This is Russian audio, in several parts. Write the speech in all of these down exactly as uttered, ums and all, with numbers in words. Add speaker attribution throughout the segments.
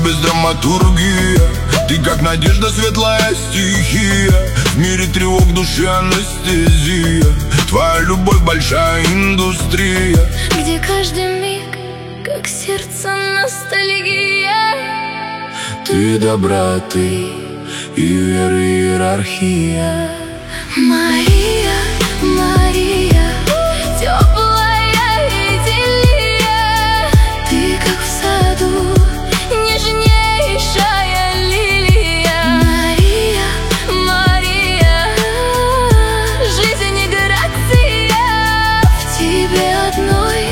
Speaker 1: без драматургии. Ты как надежда, светлая стихия. В мире тревог души анестезия. Твоя любовь большая индустрия,
Speaker 2: где каждый миг, как сердце ностальгия.
Speaker 1: Ты добра, ты и веры иерархия.
Speaker 2: Мария, Мария, теплая идиллия. Ты как в саду нежнейшая лилия. Мария, Мария, жизнь и грация. В тебе одной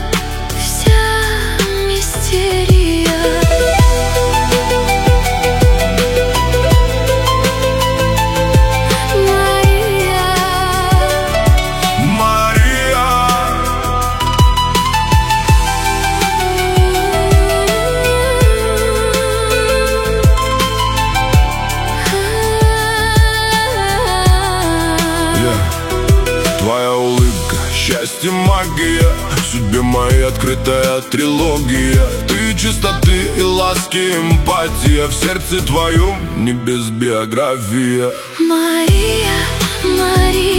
Speaker 2: вся мистерия.
Speaker 1: Твоя улыбка, счастье, магия. В судьбе моей открытая трилогия. Ты чистоты и ласки, эмпатия. В сердце твоем не без биография.
Speaker 2: Мария, Мария.